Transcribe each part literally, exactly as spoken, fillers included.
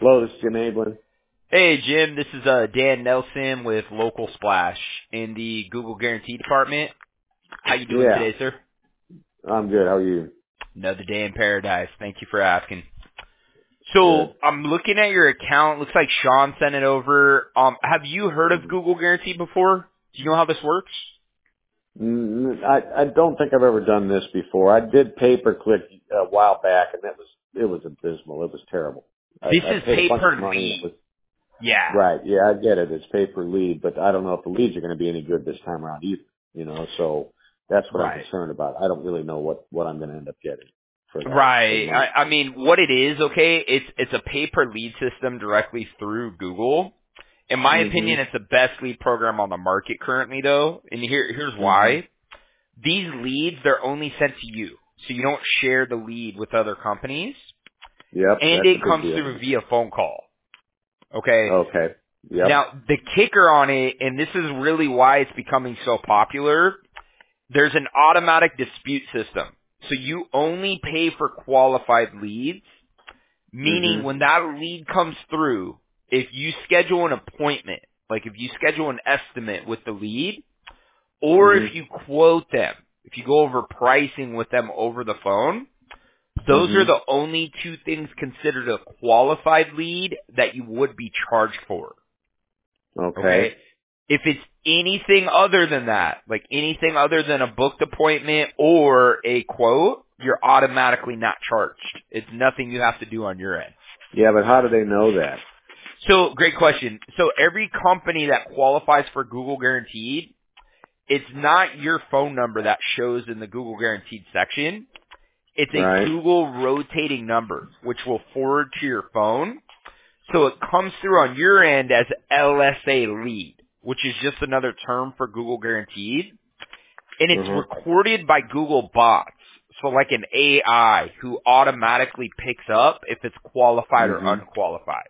Hello, this is Jim Ablin. Hey Jim, this is uh, Dan Nelson with Local Splash in the Google Guarantee Department. How you doing Yeah, today, sir? I'm good. How are you? Another day in paradise. Thank you for asking. So Good. I'm looking at your account. Looks like Sean sent it over. Um, have you heard of Mhm. Google Guarantee before? Do you know how this works? Mm, I I don't think I've ever done this before. I did pay per click a while back, and that was it was abysmal. It was terrible. I, This I is paid a pay bunch of per money. And it lead. was Yeah. right. Yeah, I get it. It's pay per lead, but I don't know if the leads are going to be any good this time around either. You know, so that's what I'm Right. concerned about. I don't really know what what I'm going to end up getting for that for the Right. money. I, I mean, what it is, okay, it's it's a pay per lead system directly through Google. In my Mhm. opinion, it's the best lead program on the market currently, though. And here, here's Mhm. why. These leads, they're only sent to you. So you don't share the lead with other companies. Yep, And that's a it big comes deal. through via phone call. Okay? Okay. Yep. Now, the kicker on it, and this is really why it's becoming so popular, there's an automatic dispute system. So you only pay for qualified leads, meaning Mhm. when that lead comes through, if you schedule an appointment, like if you schedule an estimate with the lead, or if Mhm. you quote them, if you go over pricing with them over the phone, those are Mhm. the only two things considered a qualified lead that you would be charged for. Okay. Okay? If it's anything other than that, like anything other than a booked appointment or a quote, you're automatically not charged. It's nothing you have to do on your end. Yeah, but how do they know that? So, great question. So every company that qualifies for Google Guaranteed, it's not your phone number that shows in the Google Guaranteed section. It's a Right. Google rotating number, which will forward to your phone. So it comes through on your end as L S A lead, which is just another term for Google Guaranteed. And Uh it's huh. recorded by Google bots. So like an A I who automatically picks up if it's qualified or Mhm. unqualified.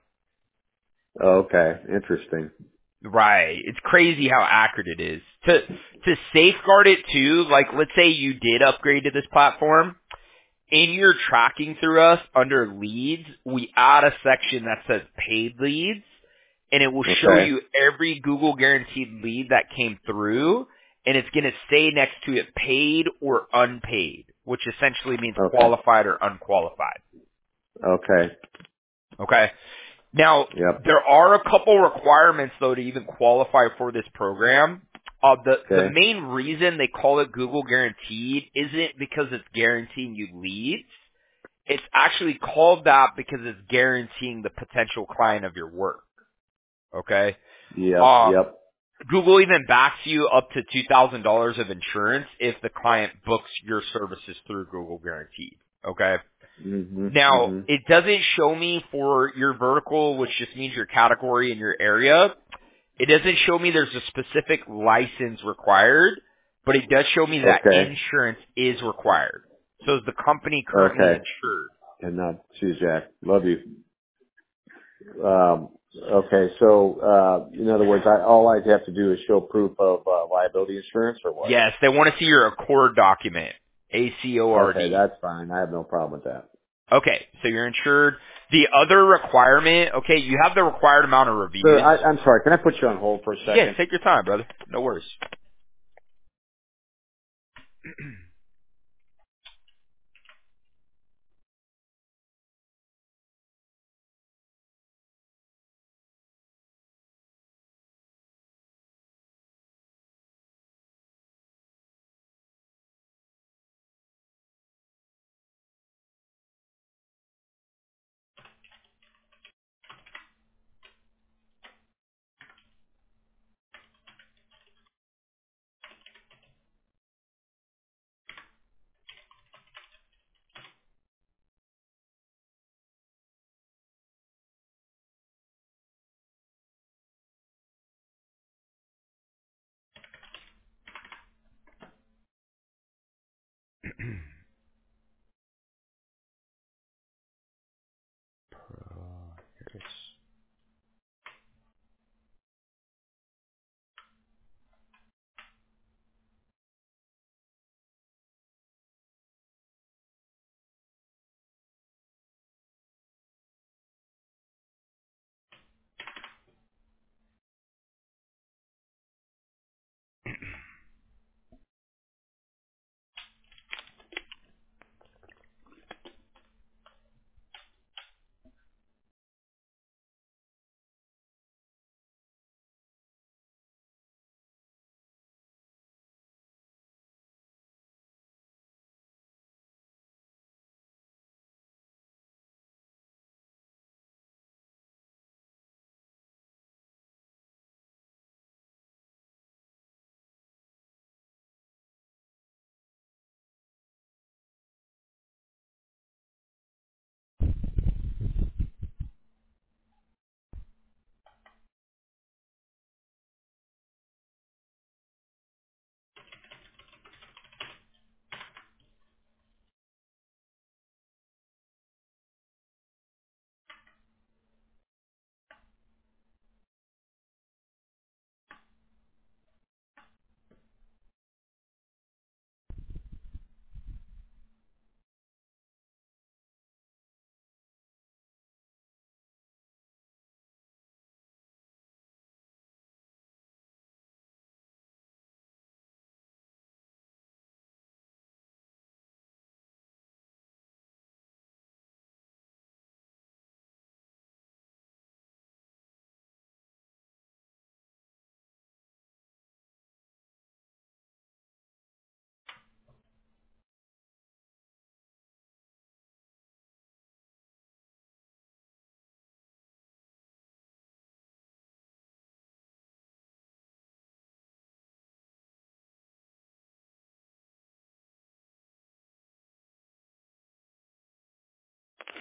Okay. Interesting. Right. It's crazy how accurate it is. To to safeguard it too, like let's say you did upgrade to this platform, in your tracking through us under leads, we add a section that says paid leads, and it will show Okay. you every Google guaranteed lead that came through, and it's going to say next to it paid or unpaid, which essentially means Okay. qualified or unqualified. Okay. Okay? Now, Yep. there are a couple requirements though to even qualify for this program. Uh, the the Okay. main reason they call it Google Guaranteed isn't because it's guaranteeing you leads. It's actually called that because it's guaranteeing the potential client of your work. Okay. Yep. Um, Yep. Google even backs you up to two thousand dollars of insurance if the client books your services through Google Guaranteed. Okay. Mhm. Now, Mhm. it doesn't show me for your vertical, which just means your category in your area. It doesn't show me there's a specific license required, but it does show me that Okay. insurance is required. So is the company currently Okay. insured? And not see Jack. Love you. Um. Okay. So, uh, in other words, I all I have to do is show proof of uh, liability insurance, or what? Yes, they want to see your Accord document. A C O R Okay, D. that's fine. I have no problem with that. Okay, so you're insured. The other requirement, okay, you have the required amount of Sir, reviews. I, I'm sorry. Can I put you on hold for a Yeah, second? take your time, brother. No worries.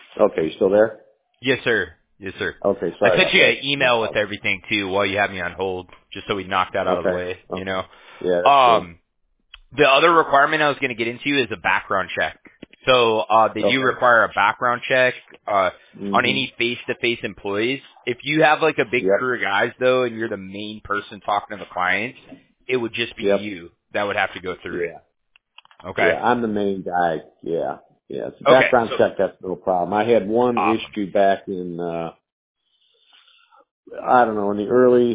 Okay, you still there? Yes, sir. Yes, sir. Okay, I sorry sent about you an that. No email with problem. everything too while you had me on hold, just so we knocked that out of the Okay. way. You Okay. know. Yeah, that's good. Um, the other requirement I was going to get into is a background check. So uh, they do Okay. require a background check uh, on Mhm. any face-to-face employees. If you have like a big Yep. crew of guys though, and you're the main person talking to the clients, it would just be Yep. you that would have to go through it. Yeah. Okay. Yeah, I'm the main guy. Yeah. Yeah. It's a Okay. background So check, that's no problem. I had one awesome. issue back in uh I don't know, in the early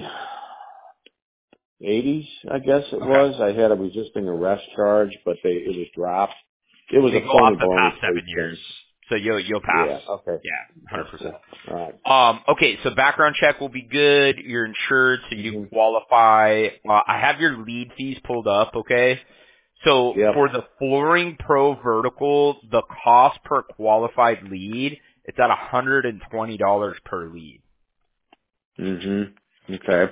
eighties, I guess it Okay. was. I had a resisting arrest charge, but they it was dropped. It was They a go off phony the baloney past seven state years, thing. so you'll you'll pass. Yeah. Okay. Yeah, hundred That's percent. cool. All right. Um, okay, so background check will be good. You're insured, so you Mhm. qualify. Uh, I have your lead fees pulled up. Okay, so Yep. for the Flooring Pro Vertical, the cost per qualified lead, it's at one hundred and twenty dollars per lead. Mhm. Okay.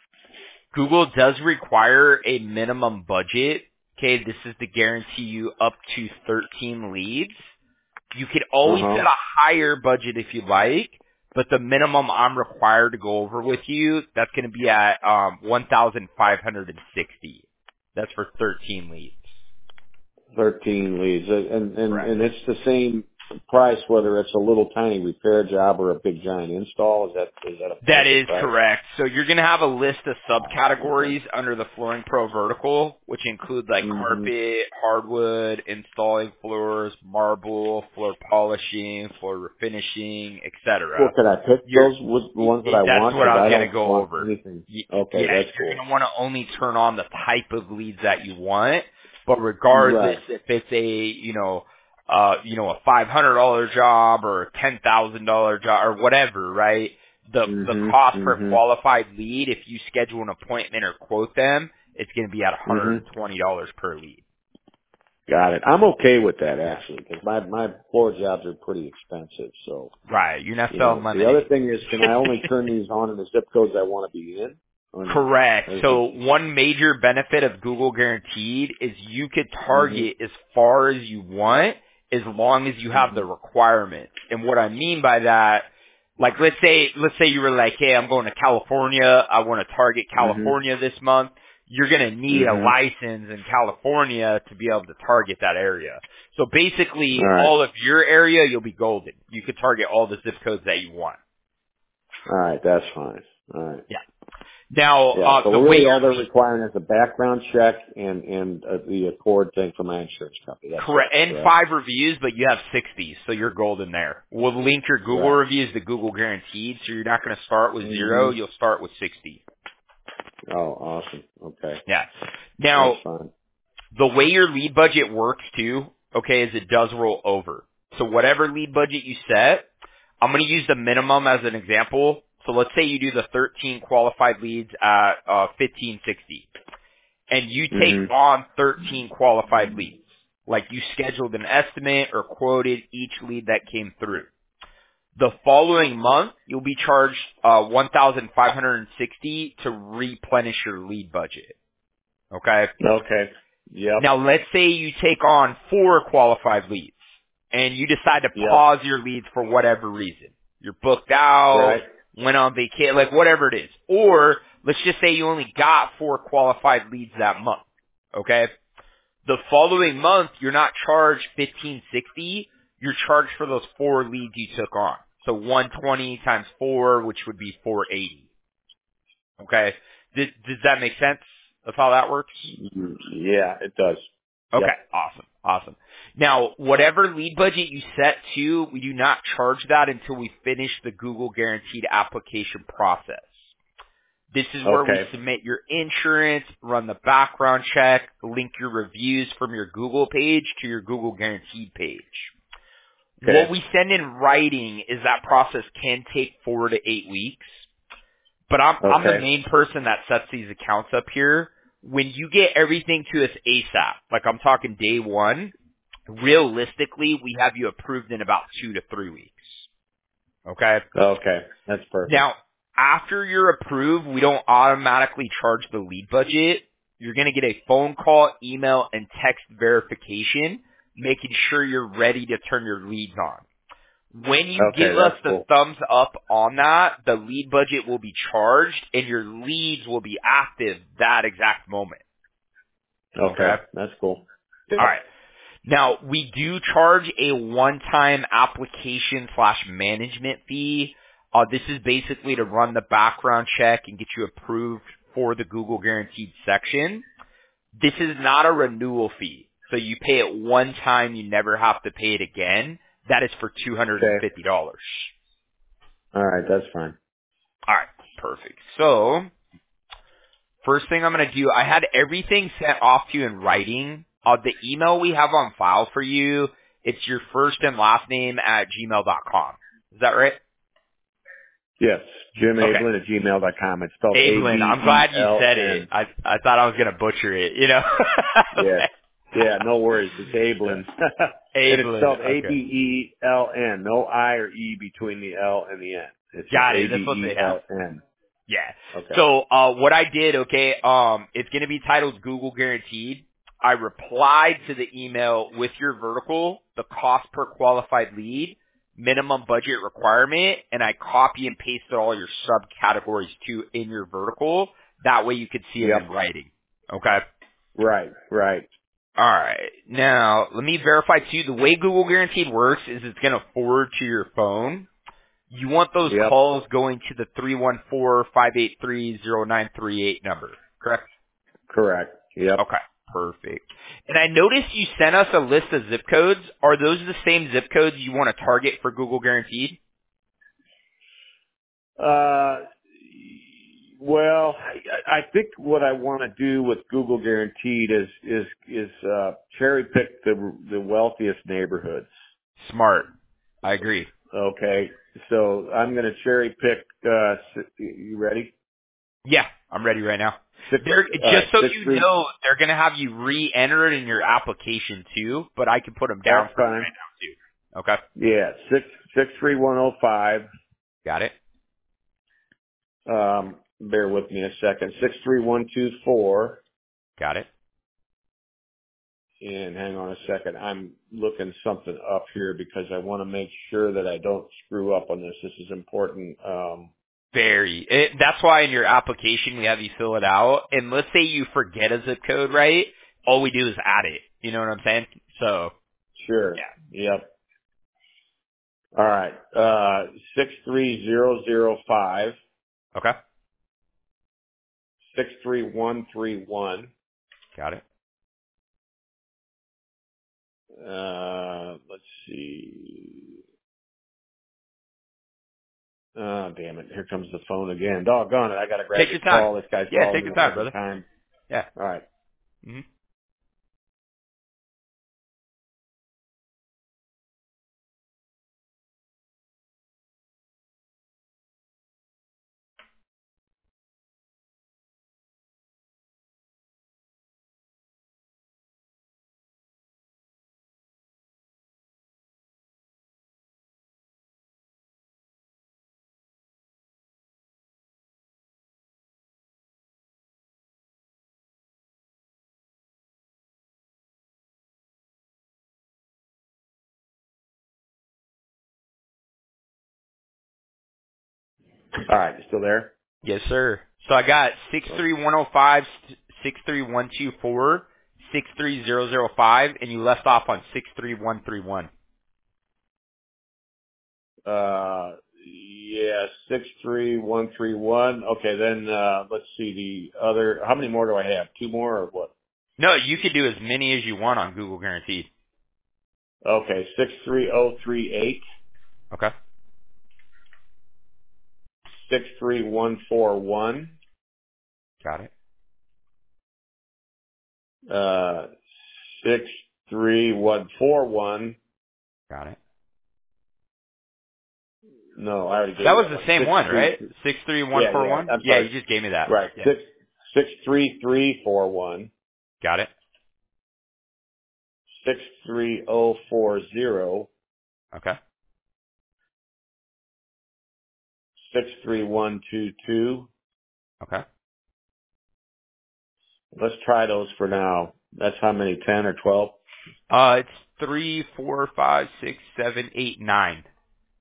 Google does require a minimum budget. Okay, this is to guarantee you up to thirteen leads. You could Uh always huh. set a higher budget if you like, but the minimum I'm required to go over with you, that's going to be at um, one thousand five hundred sixty. That's for thirteen leads. Thirteen leads, Uh, and and Correct. and it's the same price whether it's a little tiny repair job or a big giant install. Is that is that a That that's a is price? correct. So you're going to have a list of Oh, okay. subcategories under the Flooring Pro Vertical, which include like Mhm. carpet, hardwood, installing floors, marble, floor polishing, floor refinishing, et Well, cetera. could I pick You're those with the ones that it, I that's want? what I Because was I going to don't go want over. anything. Y- Okay, Yeah, that's you're cool. going to want to only turn on the type of leads that you want, but regardless Right. if it's a, you know, uh, you know, a five hundred dollars job or a ten thousand dollars job or whatever, right? The, the Mhm. cost per Mhm. qualified lead, if you schedule an appointment or quote them, it's going to be at Mhm. one hundred twenty dollars per lead. Got it. I'm okay with that Yeah. actually, because my my floor jobs are pretty expensive. So Right. You're not you selling know, the other lemonade. thing is, can I only turn these on in the zip codes I want to be in, or no? Correct. Or is So it? one major benefit of Google Guaranteed is you could Mhm. target as far as you want as long as you have the Mhm. requirements. And what I mean by that, like let's say, let's say you were like, hey, I'm going to California. I want to target Mhm. California this month. You're going to need a Mhm. license in California to be able to target that area. So basically All right. all of your area, you'll be golden. You could target all the zip codes that you want. All right. That's fine. All right. Yeah. Now, Yeah. uh, So the way really, all your they're lead requiring is a background check and and uh, the Accord thing from my insurance company. That's it. Correct. And Correct. five reviews, but you have sixty, so you're golden there. We'll link your Google Right. reviews to Google Guaranteed, so you're not going to start with zero. Mhm. You'll start with sixty. Oh, awesome. Okay. Yeah. That's Now, fine. the way your lead budget works too, okay, is it does roll over. So whatever lead budget you set, I'm going to use the minimum as an example. So let's say you do the thirteen qualified leads at uh, fifteen sixty. And you take Mhm. on thirteen qualified leads. Like you scheduled an estimate or quoted each lead that came through. The following month, you'll be charged uh, one thousand five hundred sixty dollars to replenish your lead budget. Okay? Okay. Yep. Now let's say you take on four qualified leads and you decide to Yep. pause your leads for whatever reason. You're booked out, Right. went on vacation, like whatever it is. Or let's just say you only got four qualified leads that month. Okay? The following month, you're not charged fifteen sixty. You're charged for those four leads you took on. So one twenty times four, which would be four eighty. Okay? Does, does that make sense of how that works? Mhm. Yeah, it does. Okay, Yep. awesome, awesome. Now, whatever lead budget you set to, we do not charge that until we finish the Google Guaranteed application process. This is where we Okay. submit your insurance, run the background check, link your reviews from your Google page to your Google Guaranteed page. What Okay. we send in writing is that process can take four to eight weeks. But I'm I'm the Okay. main person that sets these accounts up here. When you get everything to us ASAP, like I'm talking day one, realistically, we have you approved in about two to three weeks. Okay? Okay. That's perfect. Now, after you're approved, we don't automatically charge the lead budget. You're going to get a phone call, email, and text verification, making sure you're ready to turn your leads on. When you Okay, give us that's the cool. thumbs up on that, the lead budget will be charged and your leads will be active that exact moment. Okay? Okay, that's cool. Yep. All right. Now, we do charge a one-time application slash management fee. Uh, this is basically to run the background check and get you approved for the Google Guaranteed section. This is not a renewal fee. So you pay it one time, you never have to pay it again. That is for two hundred Okay. fifty dollars. All right, that's fine. All right, perfect. So, first thing I'm going to do, I had everything sent off to you in writing. Uh, the email we have on file for you, it's your first and last name at gmail dot com. Is that right? Yes, Jim Okay. Abelin at gmail dot com. It's spelled A B Abelin, I'm E glad you L said it. N. I I thought I was going to butcher it, you know? Yeah. Yeah, no worries. It's Abelin. And it's Abelin, spelled A B okay. E L N. No I or E between the L and the N. It's just Got A it. B That's what E they have. L N. Yeah. Okay. So uh what I did, okay, um it's gonna be titled Google Guaranteed. I replied to the email with your vertical, the cost per qualified lead, minimum budget requirement, and I copy and pasted all your subcategories too in your vertical. That way you could see them in Yep. writing. Okay. Right, right. All right. Now, let me verify too. The way Google Guaranteed works is it's going to forward to your phone. You want those Yep. calls going to the three one four, five eight three, zero nine three eight number, correct? Correct. Yep. Okay, perfect. And I noticed you sent us a list of zip codes. Are those the same zip codes you want to target for Google Guaranteed? Uh, well, I, I think what I want to do with Google Guaranteed is is is uh, cherry pick the the wealthiest neighborhoods. Smart. I agree. Okay, so I'm going to cherry pick. Uh, s- you ready? Yeah, I'm ready right now. Six. They're, All right, just so six you three. know, they're going to have you re-enter it in your application too, but I can put them That's down for you fine. right now too. Okay. Yeah, six six three one zero five. Got it. Um, bear with me a second. Six three one two four. Got it. And hang on a second. I'm looking something up here because I want to make sure that I don't screw up on this. This is important. Um, Very. It, that's why in your application we have you fill it out. And let's say you forget a zip code, right? All we do is add it. You know what I'm saying? So, sure. yeah. Yep. All right. Uh, six three zero zero five, Okay. six three one three one. Got it. Uh, let's see. Oh, damn it. Here comes the phone again. Doggone it. I got to grab Take this your time. call. This guy's Yeah, calling take me your all time, the brother. time. Yeah. All right. hmm All right. You still there? Yes, sir. So I got six Oh. three one zero five, six three one two four, six three zero zero five, and you left off on six three one three one. Uh, yeah, six three one three one. Okay, then uh, let's see the other. How many more do I have? Two more or what? No, you could do as many as you want on Google Guaranteed. Okay, six three zero three eight, Okay. six three one four one, Got it. uh, six three one four one. Got it. No, I already gave That you was that the one. same Six one, three. right? Six three one Yeah, four yeah. one. I'm Yeah, sorry. you just gave me that. Right, Yeah. six six three three four one, Got it. six three zero four zero, Okay. six three one two two. Okay. Let's try those for now. That's how many? Ten or twelve? Uh, it's three, four, five, six, seven, eight, nine.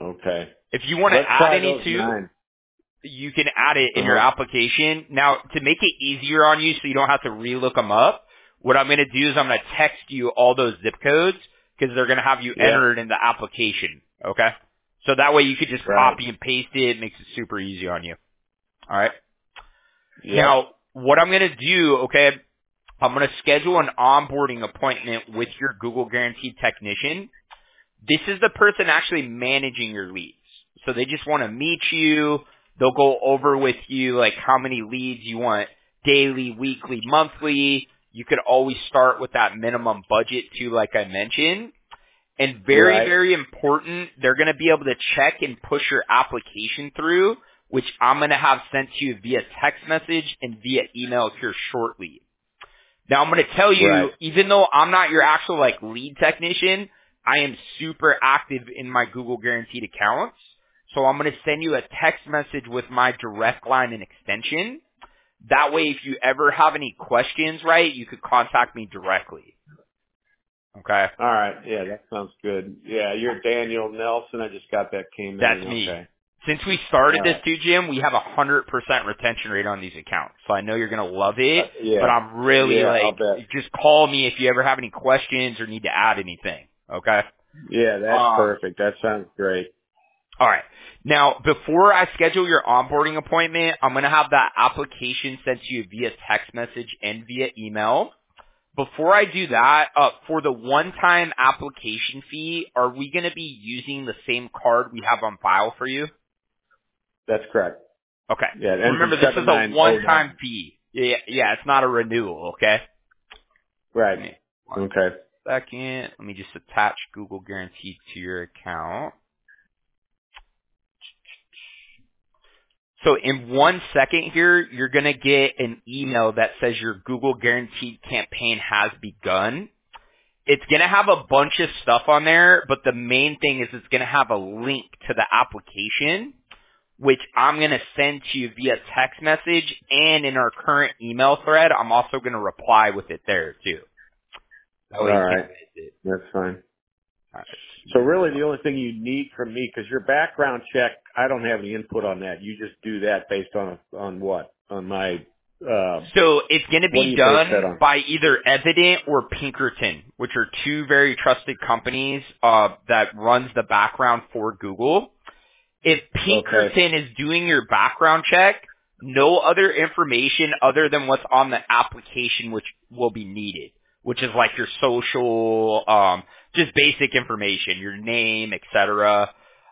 Okay. If you want to Let's add try any those too, nine. you can add it in your Uh-huh. application. Now, to make it easier on you so you don't have to relook them up, what I'm going to do is I'm going to text you all those zip codes because they're going to have you Yep. enter it in the application. Okay? So that way you could just Right. copy and paste it. It makes it super easy on you. All right? Yep. Now, what I'm going to do, okay, I'm going to schedule an onboarding appointment with your Google Guaranteed technician. This is the person actually managing your leads. So they just want to meet you. They'll go over with you like how many leads you want daily, weekly, monthly. You could always start with that minimum budget too, like I mentioned. And very, Right. very important, they're going to be able to check and push your application through, which I'm going to have sent to you via text message and via email here shortly. Now I'm going to tell you, Right. even though I'm not your actual like lead technician, I am super active in my Google Guaranteed accounts. So I'm going to send you a text message with my direct line and extension. That way, if you ever have any questions, right, you could contact me directly. Okay? All right. Yeah, that sounds good. Yeah, you're Daniel Nelson. I just got that came That's in. me. Okay. Since we started All this right. too, Jim, we have a one hundred percent retention rate on these accounts. So I know you're going to love it, Uh, yeah. but I'm really Yeah, I'll like, bet. just call me if you ever have any questions or need to add anything. Okay? Yeah, that's Um, perfect. That sounds great. All right. Now, before I schedule your onboarding appointment, I'm going to have that application sent to you via text message and via email. Before I do that, uh, for the one-time application fee, are we going to be using the same card we have on file for you? That's correct. Okay. Yeah, it ends in Remember, this is seven a nine oh one-time nine. fee. Yeah, yeah, it's not a renewal, okay? Right. Give me one Okay. second. Let me just attach Google Guaranteed to your account. So in one second here, you're going to get an email that says your Google Guaranteed campaign has begun. It's going to have a bunch of stuff on there, but the main thing is it's going to have a link to the application, which I'm going to send to you via text message, and in our current email thread, I'm also going to reply with it there too. That All way you can't right. miss it. That's fine. All right, So give me really one. the only thing you need from me, because your background check, I don't have any input on that. You just do that based on, on what? On my, uh, So it's going to what do be you base that done on? by either Evident or Pinkerton, which are two very trusted companies uh, that runs the background for Google. If Okay. Pinkerton is doing your background check, no other information other than what's on the application which will be needed, which is like your social, um, just basic information, your name, et cetera.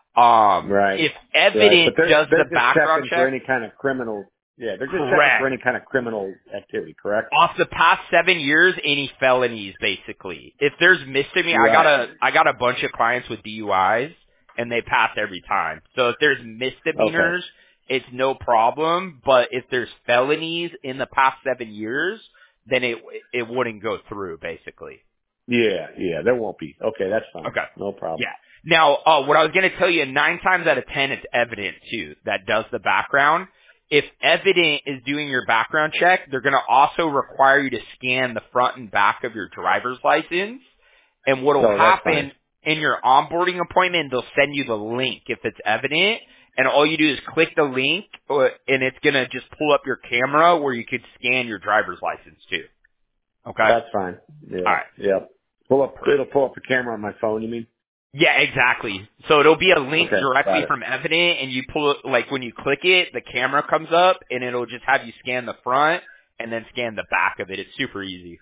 Um, Right. if Right. But Evident they're, does they're the just background checking for check, any kind of criminal, yeah, they're just checking for correct. any kind of criminal activity, correct? Off the past seven years, any felonies basically. If there's misdemeanor, I got Right. a I got a bunch of clients with D U Is and they pass every time. So if there's Okay. misdemeanors, it's no problem. But if there's felonies in the past seven years, then it it wouldn't go through basically. Yeah, yeah, there won't be. Okay, that's fine. Okay. No problem. Yeah. Now, uh, what I was going to tell you, nine times out of ten, it's Evident too that does the background. If Evident is doing your background check, they're going to also require you to scan the front and back of your driver's license. And what will So that's fine. happen in your onboarding appointment, they'll send you the link if it's Evident. And all you do is click the link, uh, and it's going to just pull up your camera where you could scan your driver's license too. Okay? That's fine. All Yeah, right. yeah. Pull up, Perfect. it'll pull up the camera on my phone, you mean? Yeah, exactly. So it'll be a link Okay, directly got it. from Evident, and you pull it, like when you click it, the camera comes up, and it'll just have you scan the front and then scan the back of it. It's super easy.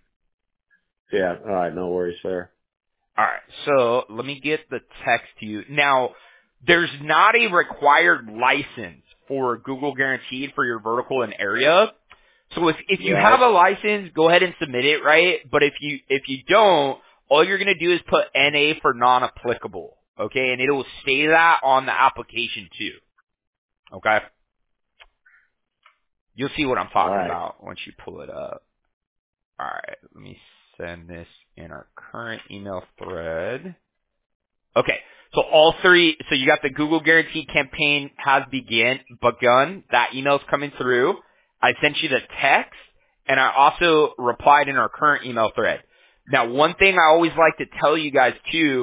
Yeah, alright, no worries there. All right, so let me get the text to you. Now, there's not a required license for Google Guaranteed for your vertical and area. So if if you have Right. a license, go ahead and submit it, right? But if you if you don't, all you're gonna do is put N A for non-applicable, okay? And it will say that on the application too, okay? You'll see what I'm talking Alright. about once you pull it up. All right, let me send this in our current email thread. Okay, so all three, so you got the Google Guaranteed campaign has begin, begun. That email's coming through. I sent you the text, and I also replied in our current email thread. Now, one thing I always like to tell you guys too,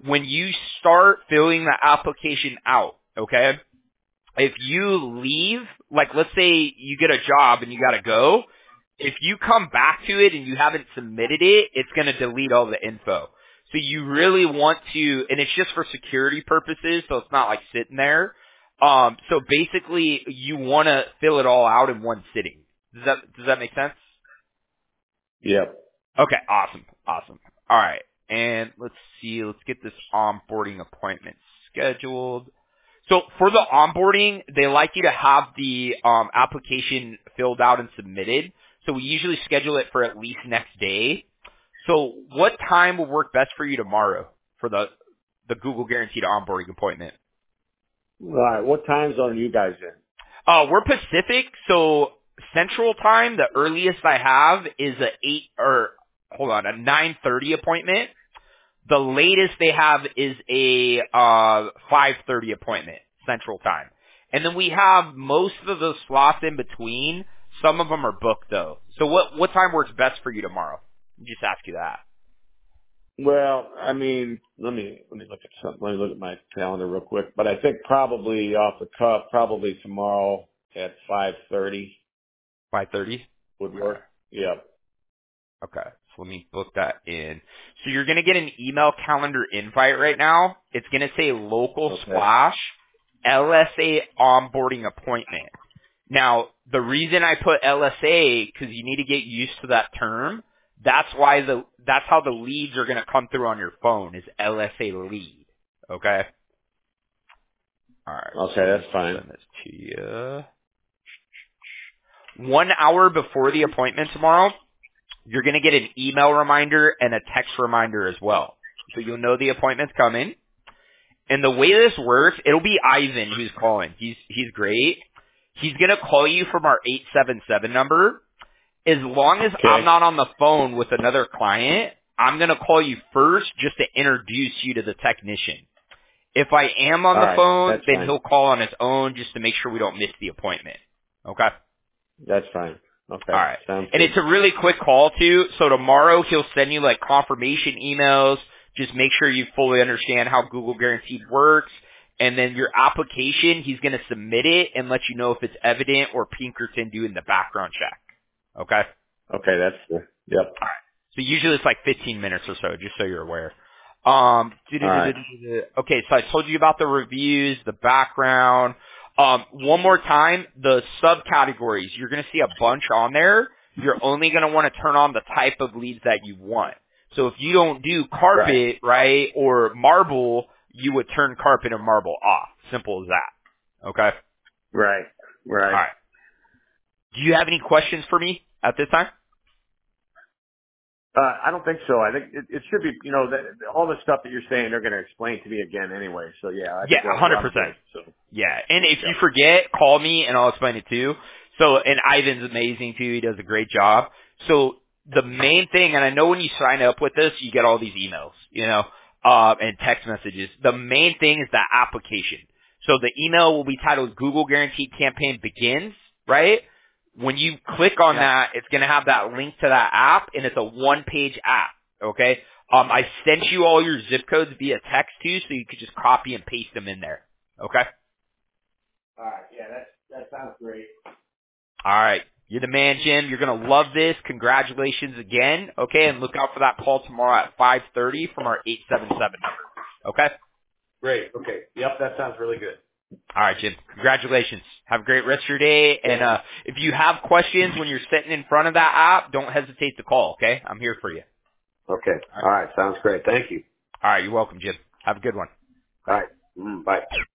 when you start filling the application out, okay, if you leave, like let's say you get a job and you got to go, if you come back to it and you haven't submitted it, it's going to delete all the info. So you really want to, and it's just for security purposes, so it's not like sitting there. Um, so basically, you want to fill it all out in one sitting. Does that does that make sense? Yep. Okay, awesome, awesome. All right, and let's see, let's get this onboarding appointment scheduled. So for the onboarding, they like you to have the um, application filled out and submitted. So we usually schedule it for at least next day. So what time will work best for you tomorrow for the the Google Guaranteed onboarding appointment? All right. What time zone are you guys in? Uh, we're Pacific, so Central Time. The earliest I have is a eight or hold on a nine thirty appointment. The latest they have is a uh five thirty appointment Central Time, and then we have most of the slots in between. Some of them are booked though. So what what time works best for you tomorrow? Let me just ask you that. Well, I mean, let me let me look at something. Let me look at my calendar real quick. But I think probably off the cuff, probably tomorrow at five thirty Five thirty. would work. Yep. Okay, so let me book that in. So you're going to get an email calendar invite right now. It's going to say local Okay. slash L S A onboarding appointment. Now, the reason I put L S A, because you need to get used to that term, that's why the, that's how the leads are going to come through on your phone is L S A lead. Okay? Alright. Okay, so that's fine. Send this to you. One hour before the appointment tomorrow, you're going to get an email reminder and a text reminder as well. So you'll know the appointment's coming. And the way this works, it'll be Ivan who's calling. He's he's great. He's going to call you from our eight seven seven number. As long as Okay. I'm not on the phone with another client, I'm going to call you first just to introduce you to the technician. If I am on All the right, phone, that's then fine. he'll call on his own just to make sure we don't miss the appointment. Okay? That's fine. Okay. All right. Sounds And good. it's a really quick call too. So tomorrow he'll send you like confirmation emails. Just make sure you fully understand how Google Guaranteed works. And then your application, he's going to submit it and let you know if it's evident or Pinkerton doing the background check. Okay? Okay, that's good. Yep. All right. So usually it's like fifteen minutes or so, just so you're aware. Um, All right. okay, so I told you about the reviews, the background. Um, one more time, the subcategories. You're going to see a bunch on there. You're only going to want to turn on the type of leads that you want. So if you don't do carpet, right, or marble, you would turn carpet and marble off. Simple as that. Okay? Right. Right. All right. Do you have any questions for me at this time? Uh, I don't think so. I think it, it should be, you know, that, all the stuff that you're saying, they're going to explain to me again anyway. So yeah, I Yeah, think we're, one hundred I'm percent. good. So Yeah, and if you yep. forget, call me and I'll explain it too. So, and Ivan's amazing too. He does a great job. So the main thing, and I know when you sign up with this, you get all these emails, you know, uh, and text messages. The main thing is the application. So the email will be titled Google Guaranteed Campaign Begins, right? When you click on Yeah. that, it's going to have that link to that app, and it's a one-page app, okay? Um, I sent you all your zip codes via text too, so you could just copy and paste them in there, okay? All right. Yeah, that that sounds great. All right. You're the man, Jim. You're going to love this. Congratulations again. Okay, and look out for that call tomorrow at five thirty from our eight seven seven number. Okay? Great. Okay. Yep, that sounds really good. All right, Jim. Congratulations. Have a great rest of your day. And uh, if you have questions when you're sitting in front of that app, don't hesitate to call, okay? I'm here for you. Okay. All right. All right. Sounds great. Thank you. All right. You're welcome, Jim. Have a good one. All right. Mm, bye.